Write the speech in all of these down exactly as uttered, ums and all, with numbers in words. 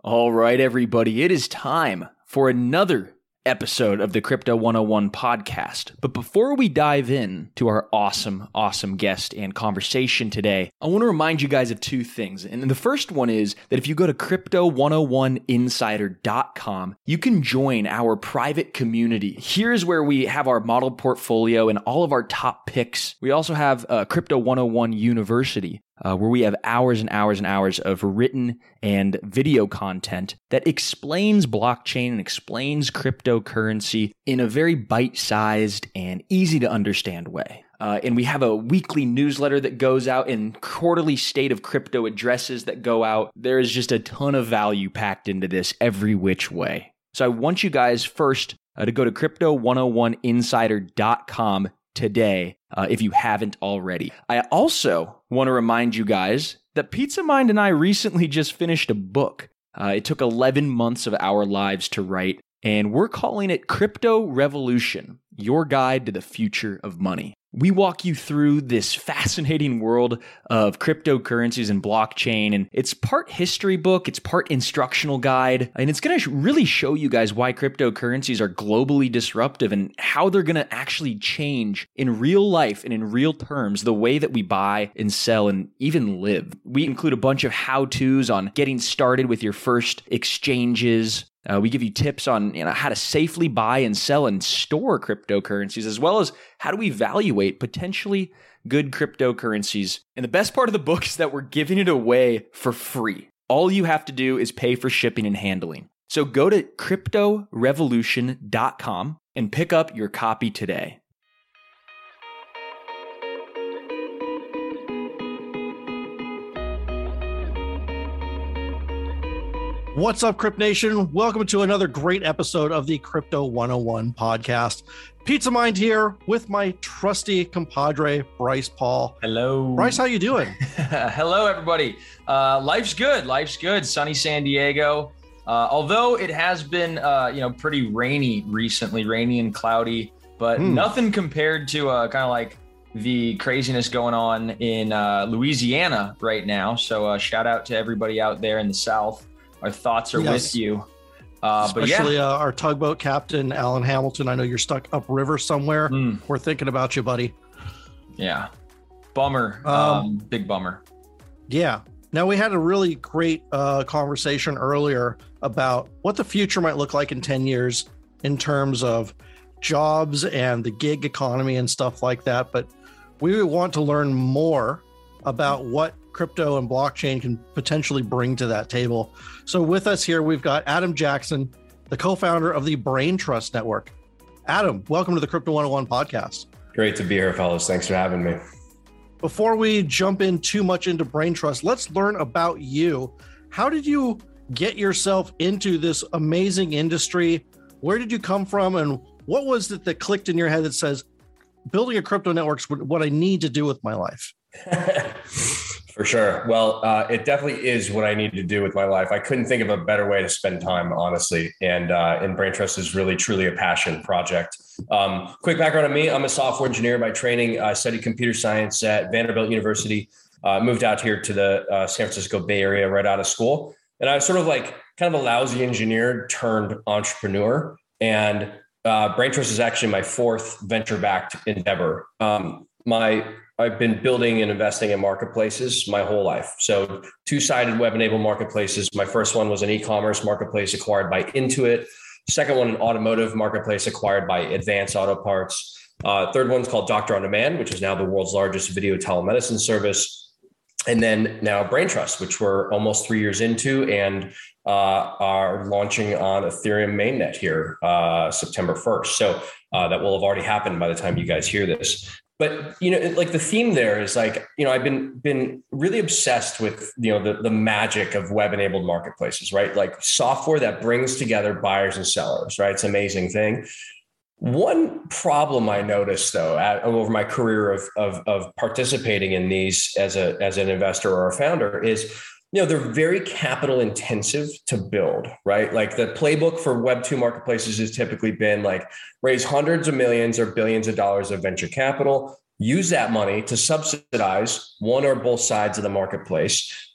All right, everybody, it is time for another episode of the Crypto one oh one podcast. But before we dive in to our awesome, awesome guest and conversation today, I want to remind you guys of two things. And the first one is that if you go to crypto one oh one insider dot com, you can join our private community. Here's where we have our model portfolio and all of our top picks. We also have uh, Crypto one oh one University, Uh, where we have hours and hours and hours of written and video content that explains blockchain and explains cryptocurrency in a very bite-sized and easy-to-understand way. Uh, and we have a weekly newsletter that goes out and quarterly state of crypto addresses that go out. There is just a ton of value packed into this every which way. So I want you guys first uh, to go to crypto one oh one insider dot com today, uh, if you haven't already. I also want to remind you guys that Pizza Mind and I recently just finished a book. Uh, it took eleven months of our lives to write, and we're calling it Crypto Revolution, Your Guide to the Future of Money. We walk you through this fascinating world of cryptocurrencies and blockchain, and it's part history book, it's part instructional guide, and it's going to really show you guys why cryptocurrencies are globally disruptive and how they're going to actually change in real life and in real terms the way that we buy and sell and even live. We include a bunch of how-tos on getting started with your first exchanges. Uh, we give you tips on you know, how to safely buy and sell and store cryptocurrencies, as well as how to evaluate potentially good cryptocurrencies. And the best part of the book is that we're giving it away for free. All you have to do is pay for shipping and handling. So go to crypto revolution dot com and pick up your copy today. What's up, Crypt Nation? Welcome to another great episode of the Crypto one oh one podcast. Pizza Mind here with my trusty compadre, Bryce Paul. Hello. Bryce, how you doing? Hello, everybody. Uh, life's good. Life's good. Sunny San Diego. Uh, although it has been, uh, you know, pretty rainy recently, rainy and cloudy, but mm. nothing compared to uh, kind of like the craziness going on in uh, Louisiana right now. So uh, shout out to everybody out there in the South. Our thoughts are yes. with you. Uh, Especially but yeah. uh, our tugboat captain, Alan Hamilton. I know you're stuck upriver somewhere. Mm. We're thinking about you, buddy. Yeah. Bummer. Um, um, big bummer. Yeah. Now, we had a really great uh, conversation earlier about what the future might look like in ten years in terms of jobs and the gig economy and stuff like that. But we want to learn more about what crypto and blockchain can potentially bring to that table. So with us here, we've got Adam Jackson, the co-founder of the Brain Trust Network. Adam, welcome to the Crypto one oh one podcast. Great to be here, fellas. Thanks for having me. Before we jump in too much into Brain Trust, let's learn about you. How did you get yourself into this amazing industry? Where did you come from? And what was it that clicked in your head that says, building a crypto network is what I need to do with my life? For sure. Well, uh, it definitely is what I need to do with my life. I couldn't think of a better way to spend time, honestly. And uh, and Brain Trust is really, truly a passion project. Um, quick background on me. I'm a software engineer by training. I studied computer science at Vanderbilt University. Uh, moved out here to the uh, San Francisco Bay Area right out of school. And I was sort of like kind of a lousy engineer turned entrepreneur. And uh, Brain Trust is actually my fourth venture-backed endeavor. Um, my I've been building and investing in marketplaces my whole life. So two-sided web-enabled marketplaces. My first one was an e-commerce marketplace acquired by Intuit. Second one, an automotive marketplace acquired by Advance Auto Parts. Uh, third one's called Doctor on Demand, which is now the world's largest video telemedicine service. And then now Brain Trust, which we're almost three years into and uh, are launching on Ethereum mainnet here uh, September first. So uh, that will have already happened by the time you guys hear this. But, you know, like the theme there is like, you know, I've been been really obsessed with, you know, the, the magic of web enabled marketplaces, right? Like software that brings together buyers and sellers, right? It's an amazing thing. One problem I noticed, though, at, over my career of, of, of participating in these as a as an investor or a founder is, you know, they're very capital intensive to build, right? Like the playbook for Web two marketplaces has typically been like raise hundreds of millions or billions of dollars of venture capital, use that money to subsidize one or both sides of the marketplace,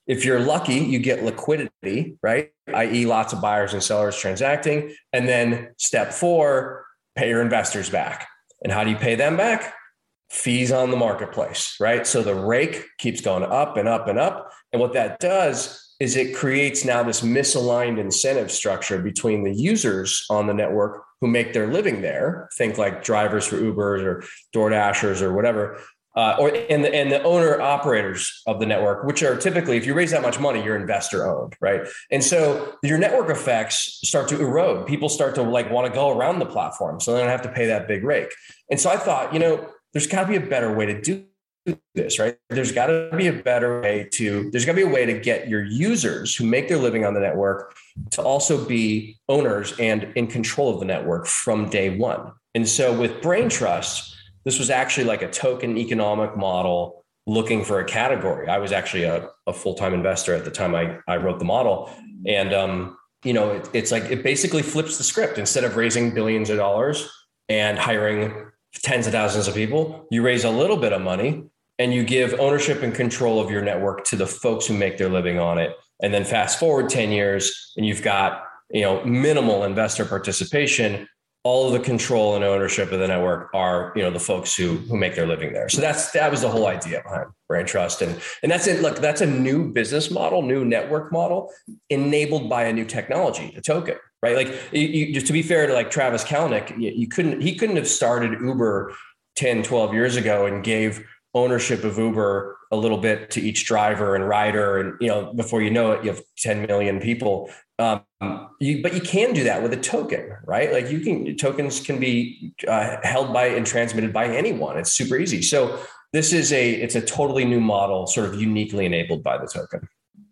If you're lucky, you get liquidity, right? that is lots of buyers and sellers transacting. And then step four, pay your investors back. And how do you pay them back? Fees on the marketplace, right? So the rake keeps going up and up and up. And what that does is it creates now this misaligned incentive structure between the users on the network who make their living there. Think like drivers for Ubers or DoorDashers or whatever, uh, or and the, and the owner operators of the network, which are typically, if you raise that much money, you're investor owned, right? And so your network effects start to erode. People start to like want to go around the platform, so they don't have to pay that big rake. And so I thought, you know, there's got to be a better way to do this, right? There's got to be a better way to, there's got to be a way to get your users who make their living on the network to also be owners and in control of the network from day one. And so with Braintrust, this was actually like a token economic model looking for a category. I was actually a, a full-time investor at the time I, I wrote the model. And, um, you know, it, it's like, it basically flips the script. Instead of raising billions of dollars and hiring tens of thousands of people, you raise a little bit of money and you give ownership and control of your network to the folks who make their living on it. And then fast forward ten years and you've got, you know, minimal investor participation. All of the control and ownership of the network are, you know, the folks who who make their living there. So that's that was the whole idea behind Braintrust. And, and that's it. Look, that's a new business model, new network model enabled by a new technology, a token. Right. Like you, you, just to be fair to like Travis Kalanick, you, you couldn't, he couldn't have started Uber ten, twelve years ago and gave ownership of Uber a little bit to each driver and rider. And, you know, before you know it, you have ten million people. Um, you, but you can do that with a token, right? Like you can, tokens can be uh, held by and transmitted by anyone. It's super easy. So this is a, it's a totally new model, sort of uniquely enabled by the token.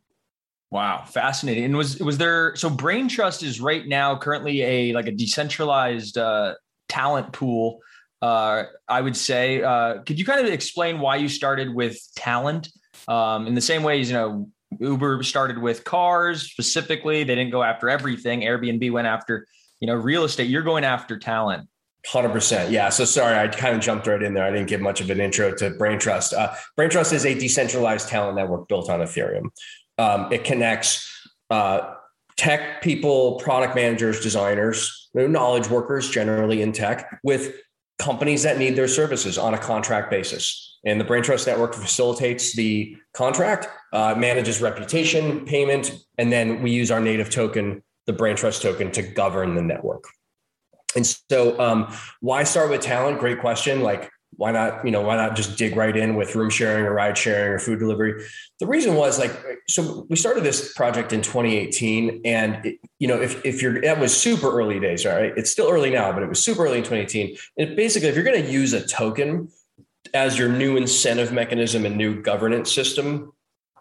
Wow. Fascinating. And was, was there, so Braintrust is right now currently a, like a decentralized uh, talent pool. Uh, I would say, uh, could you kind of explain why you started with talent um, in the same ways, you know, Uber started with cars specifically. They didn't go after everything. Airbnb went after, you know, real estate. You're going after talent. one hundred percent. Yeah. So sorry, I kind of jumped right in there. I didn't give much of an intro to Braintrust. Uh, Braintrust is a decentralized talent network built on Ethereum. Um, it connects uh, tech people, product managers, designers, knowledge workers generally in tech with companies that need their services on a contract basis. And the Braintrust network facilitates the contract, uh, manages reputation, payment, and then we use our native token, the Braintrust token, to govern the network. And so um, why start with talent? Great question. Like, why not, you know, why not just dig right in with room sharing or ride sharing or food delivery? The reason was like, so we started this project in twenty eighteen and, it, you know, if, if you're, that was super early days, right? It's still early now, but it was super early in twenty eighteen. And basically, if you're going to use a token as your new incentive mechanism and new governance system,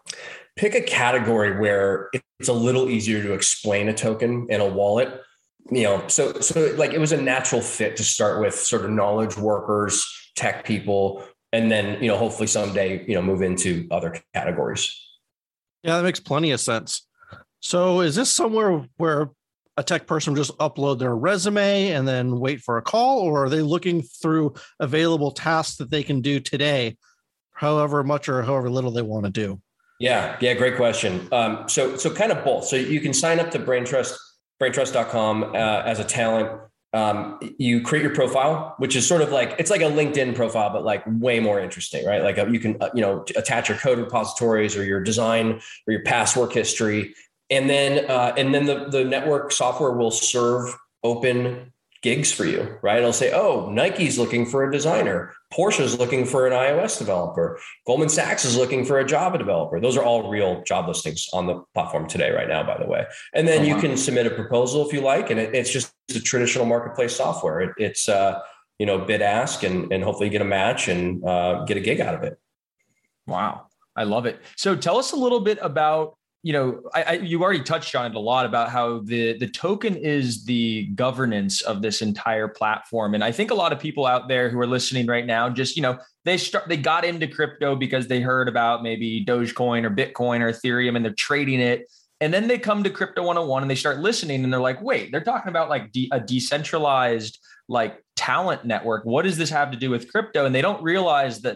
pick a category where it's a little easier to explain a token in a wallet. You know, so, so like it was a natural fit to start with sort of knowledge workers, tech people, and then, you know, hopefully someday, you know, move into other categories. Yeah, that makes plenty of sense. So is this somewhere where a tech person just upload their resume and then wait for a call, or are they looking through available tasks that they can do today, however much or however little they want to do? Yeah. Yeah. Great question. Um, so, so kind of both. So you can sign up to Braintrust, braintrust dot com uh, as a talent. Um, you create your profile, which is sort of like, it's like a LinkedIn profile, but like way more interesting, right? Like a, you can, uh, you know, attach your code repositories or your design or your past work history. And then, uh, and then the, the network software will serve open gigs for you, right? It'll say, oh, Nike's looking for a designer. Porsche's looking for an iOS developer. Goldman Sachs is looking for a Java developer. Those are all real job listings on the platform today, right now, by the way. And then oh, you wow. can submit a proposal if you like, and it, it's just a traditional marketplace software. It, it's, uh, you know, bid ask and, and hopefully get a match and uh, get a gig out of it. Wow. I love it. So tell us a little bit about, you know, I, I, you already touched on it a lot about how the, the token is the governance of this entire platform. And I think a lot of people out there who are listening right now, just, you know, they start, they got into crypto because they heard about maybe Dogecoin or Bitcoin or Ethereum and they're trading it. And then they come to Crypto one oh one and they start listening and they're like, wait, they're talking about like de- a decentralized like talent network. What does this have to do with crypto? And they don't realize that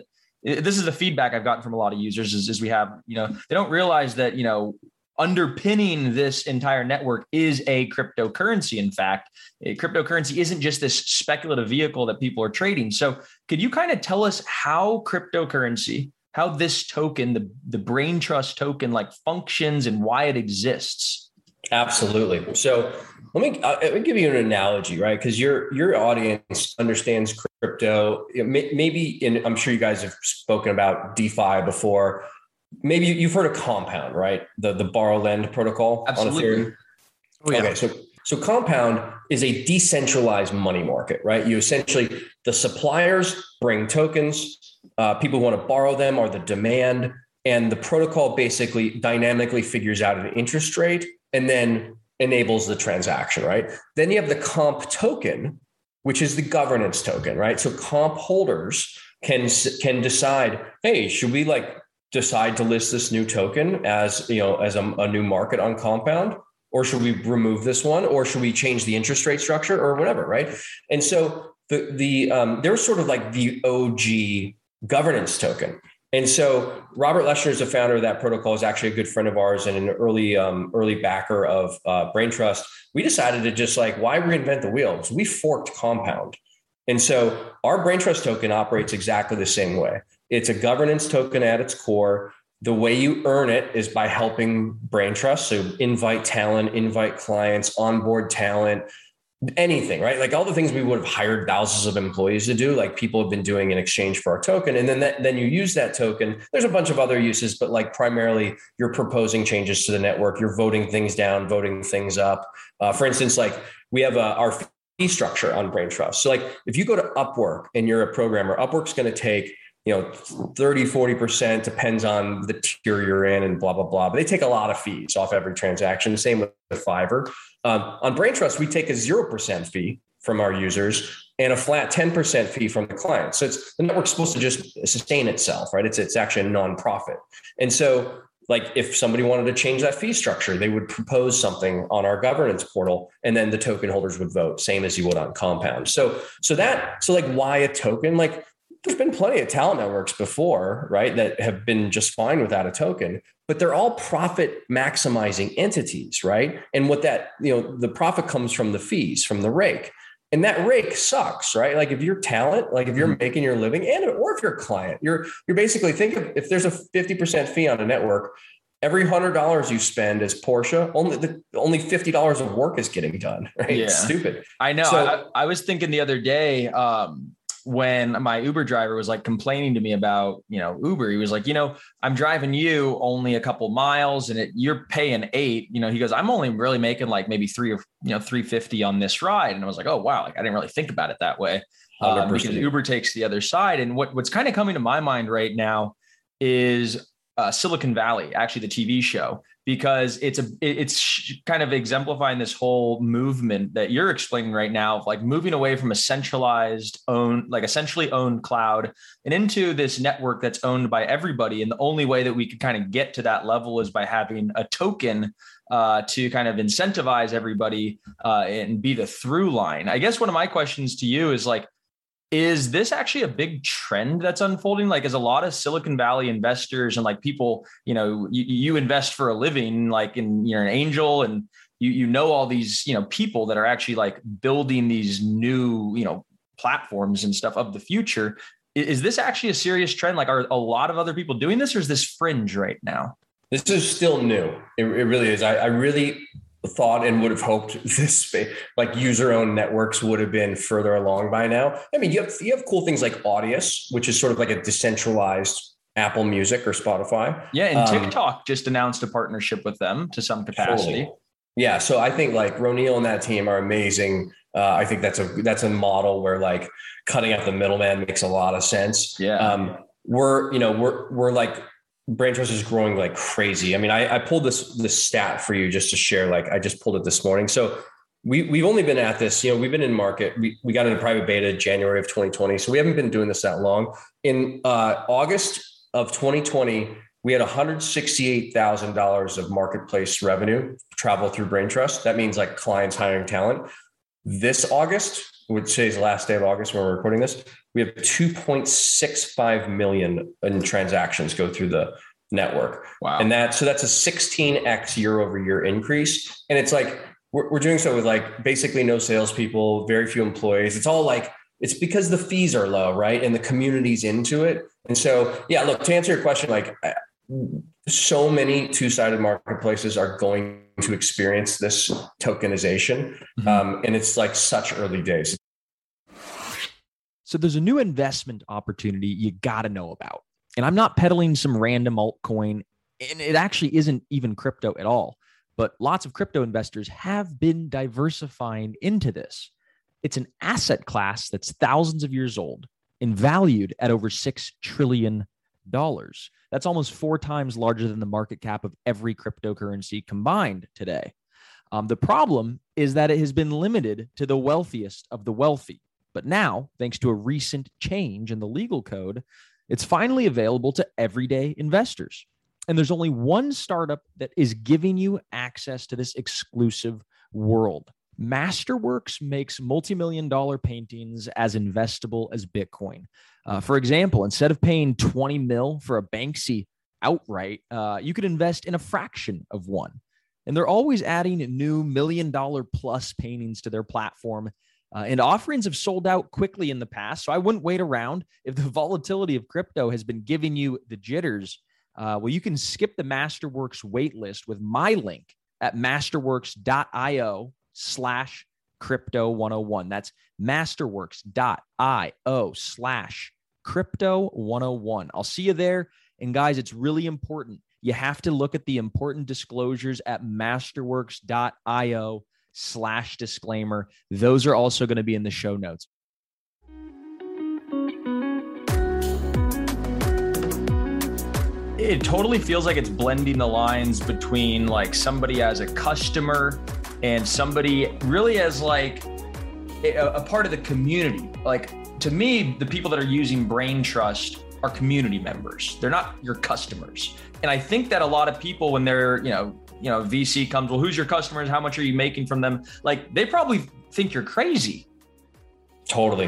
this is the feedback I've gotten from a lot of users is, is we have, you know, they don't realize that, you know, underpinning this entire network is a cryptocurrency. In fact, a cryptocurrency isn't just this speculative vehicle that people are trading. So could you kind of tell us how cryptocurrency, how this token, the, the Brain Trust token, like functions and why it exists? Absolutely. So let me, uh, let me give you an analogy, right? Because your your audience understands crypto. It may, maybe, in, I'm sure you guys have spoken about DeFi before. Maybe you've heard of Compound, right? The the borrow lend protocol. Absolutely. On Ethereum. Oh, yeah. Okay, so so Compound is a decentralized money market, right? You essentially, the suppliers bring tokens. Uh, people who want to borrow them are the demand, and the protocol basically dynamically figures out an interest rate and then enables the transaction, right? Then you have the comp token, which is the governance token, right? So comp holders can can decide, hey, should we like decide to list this new token as, you know, as a, a new market on Compound, or should we remove this one, or should we change the interest rate structure or whatever, right? And so the the um, they're sort of like the O G governance token. And so Robert Leshner is the founder of that protocol, is actually a good friend of ours and an early um, early backer of uh, Brain Trust. We decided to just like, why reinvent the wheel? So we forked Compound. And so our Brain Trust token operates exactly the same way. It's a governance token at its core. The way you earn it is by helping Brain Trust. So invite talent, invite clients, onboard talent, anything, right? Like all the things we would have hired thousands of employees to do, like people have been doing in exchange for our token. And then that, then you use that token. There's a bunch of other uses, but like primarily you're proposing changes to the network. You're voting things down, voting things up. Uh, for instance, like we have a, our fee structure on Brain Trust. So like if you go to Upwork and you're a programmer, Upwork's going to take, you know, thirty, forty percent, depends on the tier you're in and blah, blah, blah. But they take a lot of fees off every transaction. Same with Fiverr. Um, on Brain Trust, we take a zero percent fee from our users and a flat ten percent fee from the client. So it's, the network's supposed to just sustain itself, right? It's, it's actually a nonprofit. And so like if somebody wanted to change that fee structure, they would propose something on our governance portal and then the token holders would vote, same as you would on Compound. So, so that, so like why a token? Like, there's been plenty of talent networks before, right, that have been just fine without a token, but they're all profit maximizing entities, right? And what that, you know, the profit comes from the fees, from the rake. And that rake sucks, right? Like if you're talent, like if you're making your living and, or if you're a client, you're, you're basically think of, if there's a fifty percent fee on a network, every hundred dollars you spend as Porsche, only the only fifty dollars of work is getting done, right? Yeah. It's stupid. I know. So, I, I was thinking the other day, um, when my Uber driver was like complaining to me about, you know, Uber, he was like, you know, I'm driving you only a couple miles and it, you're paying eight, you know, he goes, I'm only really making like maybe three or, you know, three fifty on this ride. And I was like, oh, wow. Like I didn't really think about it that way. Um, because Uber takes the other side. And what, what's kind of coming to my mind right now is uh, Silicon Valley, actually the T V show, because it's a, it's kind of exemplifying this whole movement that you're explaining right now of like moving away from a centralized owned, like essentially owned cloud and into this network that's owned by everybody. And the only way that we could kind of get to that level is by having a token uh, to kind of incentivize everybody uh, and be the through line. I guess one of my questions to you is like, is this actually a big trend that's unfolding? Like, as a lot of Silicon Valley investors and like people, you know, you, you invest for a living, like in, you're an angel and you, you know, all these, you know, people that are actually like building these new, you know, platforms and stuff of the future. Is this actually a serious trend? Like, are a lot of other people doing this or is this fringe right now? This is still new. It, it really is. I, I really thought and would have hoped this like user-owned networks would have been further along by now. I mean, you have you have cool things like Audius, which is sort of like a decentralized Apple Music or Spotify. Yeah, and um, TikTok just announced a partnership with them to some capacity. Totally. Yeah, so I think like Ronil and that team are amazing. Uh, I think that's a that's a model where like cutting out the middleman makes a lot of sense. Yeah, um, we're you know we're we're like. Brain Trust is growing like crazy. I mean, I, I pulled this this stat for you just to share. Like, I just pulled it this morning. So we we've only been at this. You know, we've been in market. We we got into private beta January of twenty twenty. So we haven't been doing this that long. In uh, August of twenty twenty, we had one hundred sixty-eight thousand dollars of marketplace revenue travel through Brain Trust. That means like clients hiring talent. this August, which is the last day of August when we're recording this, we have two point six five million in transactions go through the network. Wow. And that, so that's a sixteen X year over year increase. And it's like, we're, we're doing so with like basically no salespeople, very few employees. It's all like, it's because the fees are low, right? And the community's into it. And so, yeah, look, to answer your question, like so many two-sided marketplaces are going to experience this tokenization. Mm-hmm. Um, and it's like such early days. So there's a new investment opportunity you got to know about. And I'm not peddling some random altcoin, and it actually isn't even crypto at all. But lots of crypto investors have been diversifying into this. It's an asset class that's thousands of years old and valued at over six trillion dollars. That's almost four times larger than the market cap of every cryptocurrency combined today. Um, the problem is that it has been limited to the wealthiest of the wealthy. But now, thanks to a recent change in the legal code, it's finally available to everyday investors. And there's only one startup that is giving you access to this exclusive world. Masterworks makes multi-million dollar paintings as investable as Bitcoin. Uh, for example, instead of paying twenty mil for a Banksy outright, uh, you could invest in a fraction of one. And they're always adding new million dollar plus paintings to their platform. Uh, and offerings have sold out quickly in the past. So I wouldn't wait around. If the volatility of crypto has been giving you the jitters, uh, well, you can skip the Masterworks waitlist with my link at masterworks.io slash crypto 101. That's masterworks.io slash crypto 101. I'll see you there. And guys, it's really important. You have to look at the important disclosures at masterworks.io slash disclaimer. Those are also going to be in the show notes. It totally feels like it's blending the lines between like somebody as a customer and somebody really as like a, a part of the community. Like to me, the people that are using Brain Trust are community members. They're not your customers. And I think that a lot of people, when they're, you know, you know, V C comes, well, who's your customers? How much are you making from them? Like they probably think you're crazy. Totally.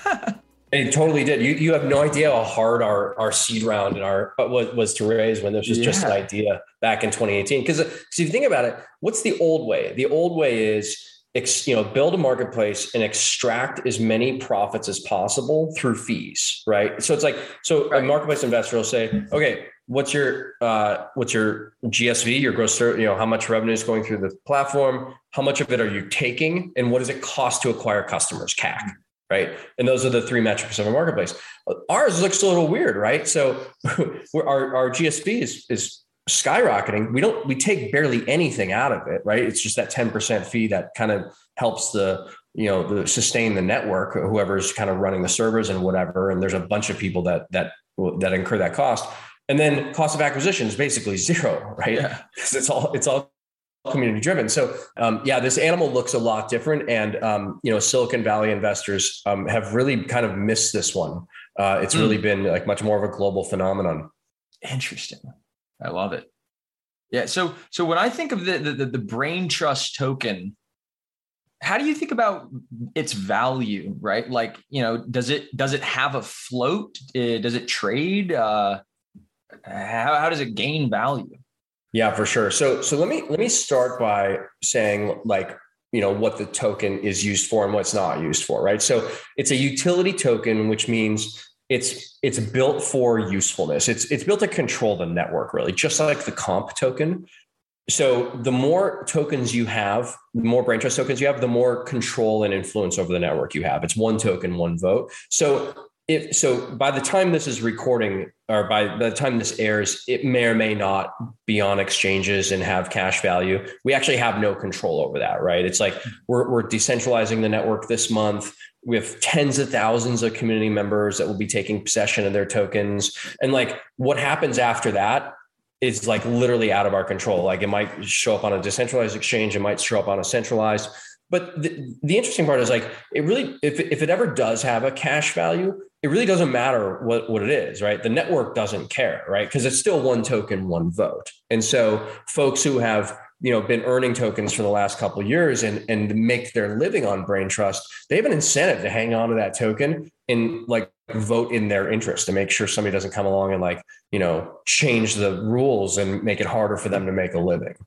It totally did. You you have no idea how hard our, our seed round and our was, was to raise when this was yeah. just an idea back in twenty eighteen. Because if you think about it, what's the old way? The old way is, you know, build a marketplace and extract as many profits as possible through fees, right? So it's like, so a marketplace investor will say, okay, what's your uh, what's your G S V, your gross, you know, how much revenue is going through the platform? How much of it are you taking? And what does it cost to acquire customers, C A C? Right. And those are the three metrics of a marketplace. Ours looks a little weird, right? So we're, our, our G S V is, is skyrocketing. We don't, we take barely anything out of it, right? It's just that ten percent fee that kind of helps the, you know, the sustain the network, whoever's kind of running the servers and whatever. And there's a bunch of people that, that, that incur that cost. And then cost of acquisition is basically zero, right? Yeah. It's all, it's all community driven. So um, yeah, this animal looks a lot different. And, um, you know, Silicon Valley investors um, have really kind of missed this one. Uh, it's mm. really been like much more of a global phenomenon. Interesting. I love it. Yeah. So, so when I think of the, the, the Brain Trust token, how do you think about its value, right? Like, you know, does it, does it have a float? Uh, does it trade? Uh, how, how does it gain value? Yeah, for sure. So, so let me, let me start by saying like, you know, what the token is used for and what's not used for, right? So it's a utility token, which means it's, it's built for usefulness. It's, it's built to control the network, really, just like the comp token. So the more tokens you have, the more Brain Trust tokens you have, the more control and influence over the network you have. It's one token, one vote. So if, so by the time this is recording, or by, by the time this airs, it may or may not be on exchanges and have cash value. We actually have no control over that, right? It's like we're, we're decentralizing the network this month with tens of thousands of community members that will be taking possession of their tokens. And like what happens after that is like literally out of our control. Like it might show up on a decentralized exchange. It might show up on a centralized. But the, the interesting part is like, it really, if, if it ever does have a cash value, it really doesn't matter what, what it is, right? The network doesn't care, right? Because it's still one token, one vote. And so folks who have, you know, been earning tokens for the last couple of years and, and make their living on Braintrust, they have an incentive to hang on to that token and like vote in their interest to make sure somebody doesn't come along and like, you know, change the rules and make it harder for them to make a living.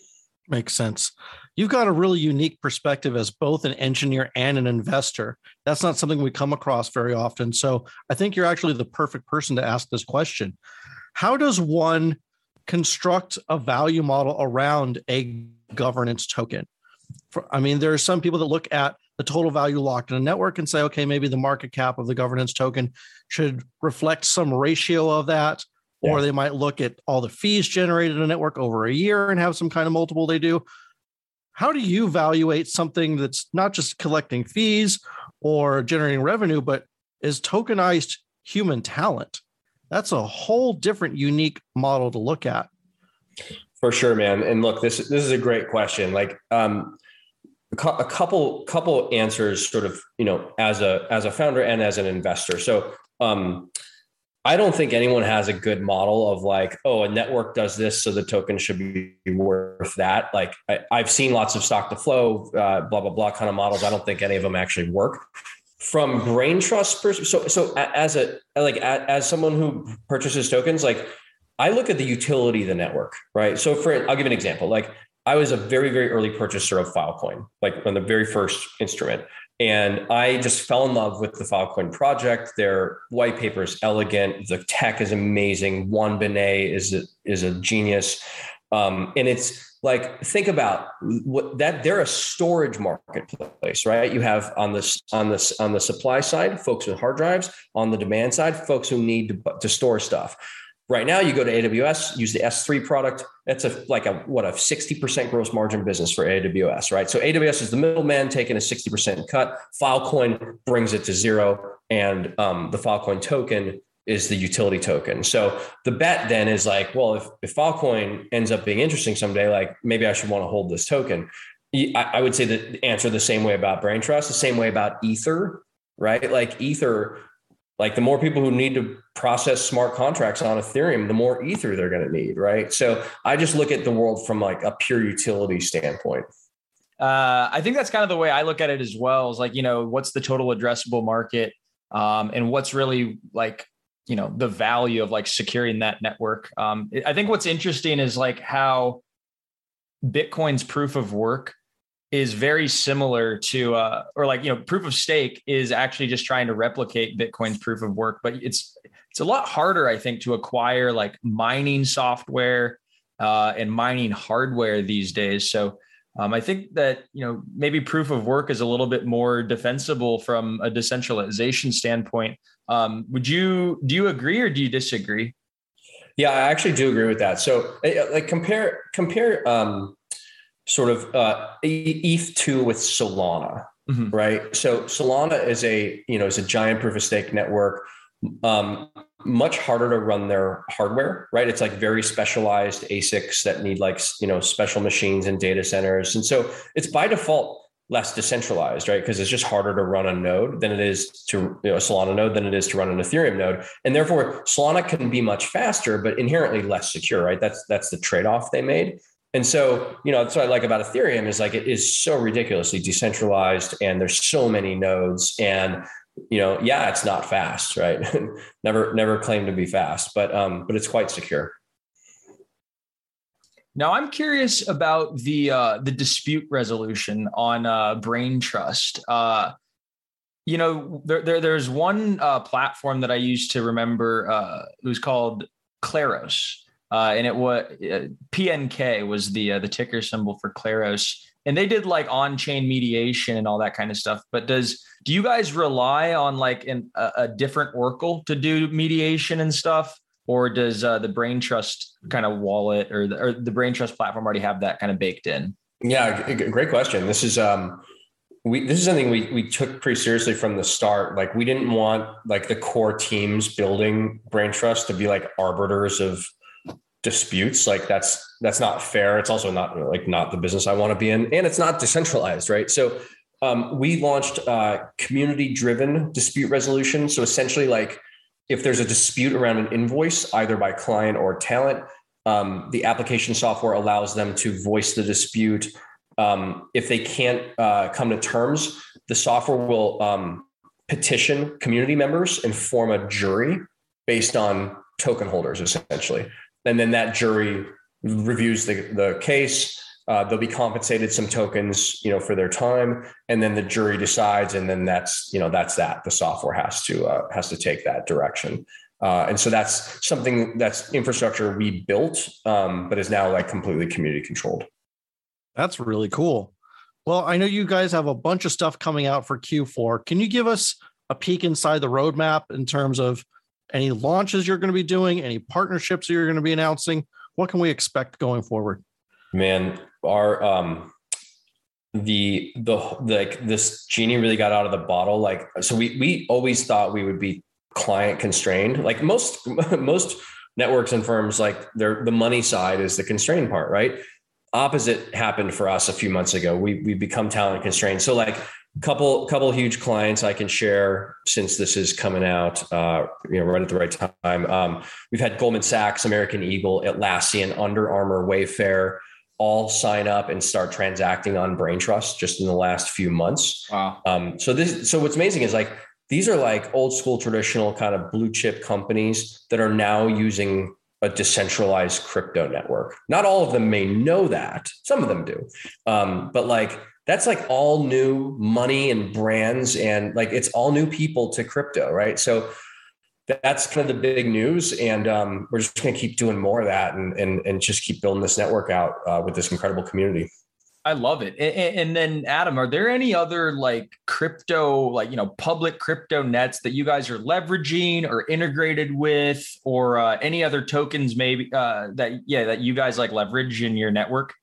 Makes sense. You've got a really unique perspective as both an engineer and an investor. That's not something we come across very often. So I think you're actually the perfect person to ask this question. How does one construct a value model around a governance token? For, I mean, there are some people that look at the total value locked in a network and say, okay, maybe the market cap of the governance token should reflect some ratio of that. Or yeah. they might look at all the fees generated in a network over a year and have some kind of multiple they do. How do you evaluate something that's not just collecting fees or generating revenue, but is tokenized human talent? That's a whole different, unique model to look at. For sure, man. And look, this, this is a great question. Like um, a, a couple, couple answers sort of, you know, as a, as a founder and as an investor. So um, I don't think anyone has a good model of like, oh, a network does this, so the token should be worth that. Like I, I've seen lots of stock to flow, uh, blah, blah, blah kind of models. I don't think any of them actually work. From Braintrust, pers- so so as a like as someone who purchases tokens, like I look at the utility of the network, right? So for I'll give an example. Like I was a very very early purchaser of Filecoin, like on the very first instrument, and I just fell in love with the Filecoin project. Their white paper is elegant, the tech is amazing. Juan Benet is a, is a genius, um, and it's. Like, think about what that they're a storage marketplace, right? You have on this, on this, on the supply side, folks with hard drives, on the demand side, folks who need to, to store stuff. Right now, you go to A W S, use the S three product. That's a like a what a sixty percent gross margin business for A W S, right? So A W S is the middleman taking a sixty percent cut. Filecoin brings it to zero, and um, the Filecoin token is the utility token. So the bet then is like, well, if, if Filecoin ends up being interesting someday, like maybe I should want to hold this token. I, I would say the answer the same way about Braintrust, the same way about Ether, right? Like Ether, like the more people who need to process smart contracts on Ethereum, the more Ether they're going to need, right? So I just look at the world from like a pure utility standpoint. Uh, I think that's kind of the way I look at it as well. Is like, you know, what's the total addressable market, um, and what's really like, you know, the value of like securing that network. Um, I think what's interesting is like how Bitcoin's proof of work is very similar to, uh, or like, you know, proof of stake is actually just trying to replicate Bitcoin's proof of work, but it's, it's a lot harder, I think, to acquire like mining software uh, and mining hardware these days. So um, I think that, you know, maybe proof of work is a little bit more defensible from a decentralization standpoint. Um, would you, do you agree or do you disagree? Yeah, I actually do agree with that. So like compare, compare um, sort of uh, E T H two with Solana, mm-hmm. right? So Solana is a, you know, is a giant proof of stake network, um, much harder to run their hardware, right? It's like very specialized A S I Cs that need like, you know, special machines and data centers. And so it's by default less decentralized, right? Because it's just harder to run a node than it is to, you know, a Solana node than it is to run an Ethereum node. And therefore Solana can be much faster, but inherently less secure, right? That's, that's the trade-off they made. And so, you know, that's what I like about Ethereum is like, it is so ridiculously decentralized and there's so many nodes and, you know, yeah, it's not fast, right? never, never claimed to be fast, but, um, but it's quite secure. Now, I'm curious about the uh, the dispute resolution on uh, Braintrust. Uh, you know, there, there there's one uh, platform that I used to remember. Uh, it was called Kleros, uh, and it was uh, P N K was the uh, the ticker symbol for Kleros, and they did like on-chain mediation and all that kind of stuff. But does do you guys rely on like an, a, a different Oracle to do mediation and stuff? Or does uh, the Braintrust kind of wallet or the, or the Braintrust platform already have that kind of baked in? Yeah, g- great question. This is um, we this is something we we took pretty seriously from the start. Like we didn't want like the core teams building Braintrust to be like arbiters of disputes. Like that's that's not fair. It's also not like not the business I want to be in, and it's not decentralized, right? So um, we launched uh, community-driven dispute resolution. So essentially, like if there's a dispute around an invoice, either by client or talent, Um, the application software allows them to voice the dispute. Um, if they can't uh, come to terms, the software will um, petition community members and form a jury based on token holders, essentially. And then that jury reviews the, the case. Uh, they'll be compensated some tokens, you know, for their time, and then the jury decides, and then that's, you know, that's that. The software has to uh, has to take that direction, uh, and so that's something that's infrastructure we built, um, but is now like completely community controlled. That's really cool. Well, I know you guys have a bunch of stuff coming out for Q four. Can you give us a peek inside the roadmap in terms of any launches you're going to be doing, any partnerships that you're going to be announcing? What can we expect going forward? Man, our um the the like this genie really got out of the bottle. Like, so we we always thought we would be client constrained. Like most most networks and firms, like they're the money side is the constrained part, right? Opposite happened for us a few months ago. We we become talent constrained. So like couple couple huge clients I can share since this is coming out, uh, you know, right at the right time. Um, we've had Goldman Sachs, American Eagle, Atlassian, Under Armour, Wayfair, all sign up and start transacting on Braintrust just in the last few months. Wow. Um, so this, so what's amazing is like, these are like old school, traditional kind of blue chip companies that are now using a decentralized crypto network. Not all of them may know that. Some of them do. Um, but like, that's like all new money and brands, and like, it's all new people to crypto. Right. So that's kind of the big news. And um, we're just going to keep doing more of that and, and, and just keep building this network out uh, with this incredible community. I love it. And, and then Adam, are there any other like crypto, like, you know, public crypto nets that you guys are leveraging or integrated with, or uh, any other tokens maybe uh, that, yeah, that you guys like leverage in your network?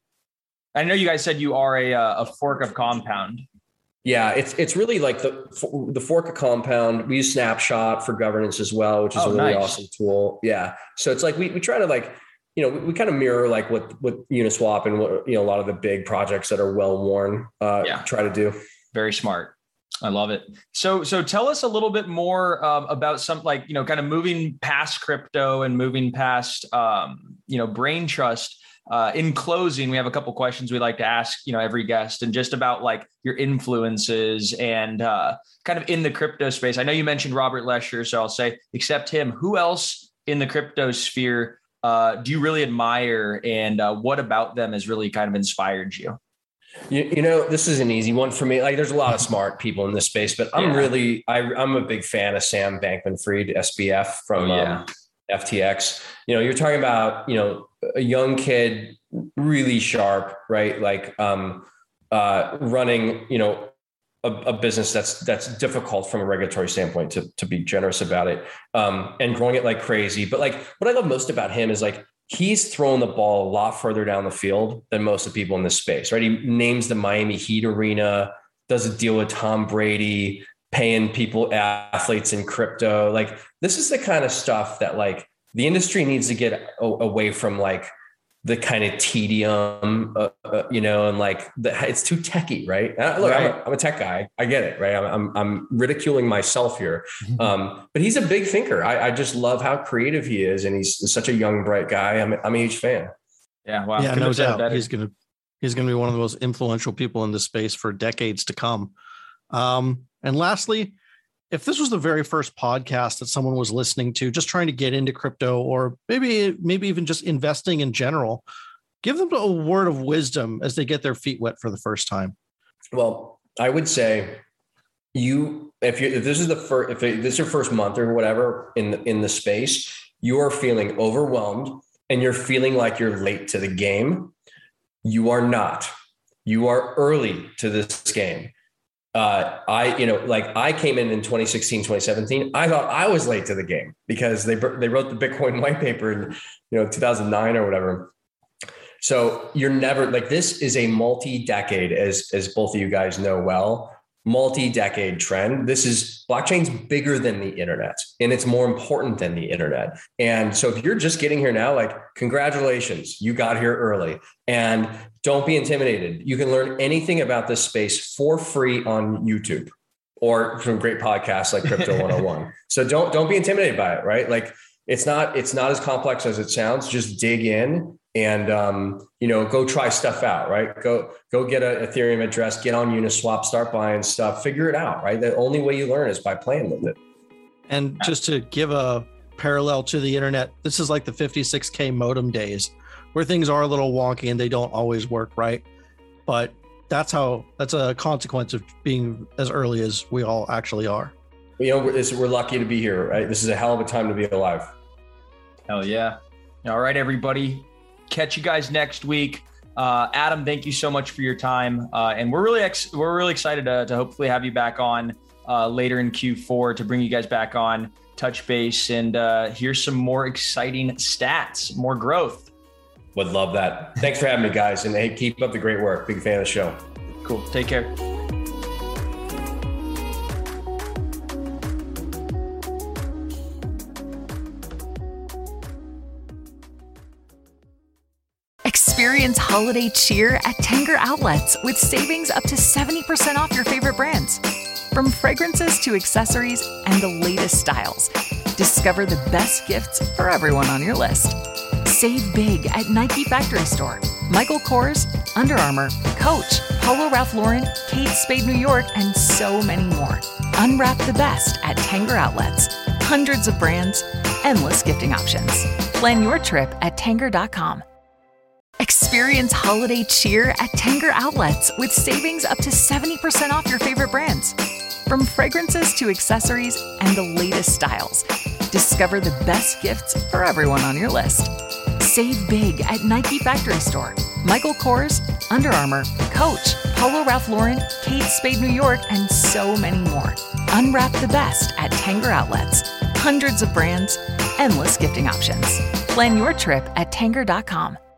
I know you guys said you are a, a fork of Compound. Yeah, it's it's really like the the fork of Compound. We use Snapshot for governance as well, which is oh, a really nice. awesome tool. Yeah, so it's like we we try to like, you know, we, we kind of mirror like what what Uniswap and what, you know, a lot of the big projects that are well worn uh, yeah. try to do. Very smart. I love it. So so tell us a little bit more um, about some, like, you know, kind of moving past crypto and moving past um, you know, Braintrust. Uh, in closing, we have a couple questions we like to ask, you know, every guest, and just about like your influences and uh, kind of in the crypto space. I know you mentioned Robert Lesher, so I'll say, except him, who else in the crypto sphere uh, do you really admire, and uh, what about them has really kind of inspired you? You, you know, this is an easy one for me. Like, there's a lot of smart people in this space, but I'm yeah. really, I, I'm a big fan of Sam Bankman-Fried, S B F from oh, yeah. um, F T X. You know, you're talking about, you know, a young kid, really sharp, right? Like um, uh, running, you know, a, a business that's that's difficult from a regulatory standpoint, to to be generous about it, um, and growing it like crazy. But like, what I love most about him is like, he's throwing the ball a lot further down the field than most of the people in this space, right? He names the Miami Heat arena, does a deal with Tom Brady, paying people, athletes in crypto. Like, this is the kind of stuff that like the industry needs to get a- away from, like the kind of tedium, uh, uh, you know, and like the, it's too techy, right? Uh, look, right. I'm, a, I'm a tech guy. I get it, right? I'm I'm, I'm ridiculing myself here, um, but he's a big thinker. I, I just love how creative he is, and he's such a young, bright guy. I'm I'm a huge fan. Yeah, wow. Yeah, no doubt. He's gonna he's gonna be one of the most influential people in this space for decades to come. Um, and lastly, if this was the very first podcast that someone was listening to, just trying to get into crypto, or maybe maybe even just investing in general, give them a word of wisdom as they get their feet wet for the first time. Well, I would say you, if you if this is the first, if this is your first month or whatever in the, in the space, you are feeling overwhelmed and you're feeling like you're late to the game. You are not. You are early to this game. Uh, I, you know, like I came in in twenty sixteen, twenty seventeen. I thought I was late to the game because they, they wrote the Bitcoin white paper in, you know, two thousand nine or whatever. So you're never like, this is a multi-decade, as, as both of you guys know well, multi-decade trend. This is blockchain's bigger than the internet, and it's more important than the internet. And so if you're just getting here now, like, congratulations, you got here early, and don't be intimidated. You can learn anything about this space for free on YouTube or from great podcasts like Crypto one oh one. So don't, don't be intimidated by it, right? Like, it's not, it's not as complex as it sounds. Just dig in and, um, you know, go try stuff out, right? Go, go get an Ethereum address, get on Uniswap, start buying stuff, figure it out, right? The only way you learn is by playing with it. And just to give a parallel to the internet, this is like the fifty-six K modem days where things are a little wonky and they don't always work right. But that's how, that's a consequence of being as early as we all actually are. You know, we're, we're lucky to be here, right? This is a hell of a time to be alive. Hell yeah. All right, everybody. Catch you guys next week. Uh, Adam, thank you so much for your time. Uh, and we're really ex- we're really excited to, to hopefully have you back on uh, later in Q four to bring you guys back on, touch base, and uh, hear some more exciting stats, more growth. Would love that. Thanks for having me, guys. And hey, keep up the great work. Big fan of the show. Cool. Take care. Experience holiday cheer at Tanger Outlets with savings up to seventy percent off your favorite brands. From fragrances to accessories and the latest styles, discover the best gifts for everyone on your list. Save big at Nike Factory Store, Michael Kors, Under Armour, Coach, Polo Ralph Lauren, Kate Spade New York, and so many more. Unwrap the best at Tanger Outlets. Hundreds of brands, endless gifting options. Plan your trip at Tanger dot com. Experience holiday cheer at Tanger Outlets with savings up to seventy percent off your favorite brands. From fragrances to accessories and the latest styles, discover the best gifts for everyone on your list. Save big at Nike Factory Store, Michael Kors, Under Armour, Coach, Polo Ralph Lauren, Kate Spade New York, and so many more. Unwrap the best at Tanger Outlets. Hundreds of brands, endless gifting options. Plan your trip at Tanger dot com.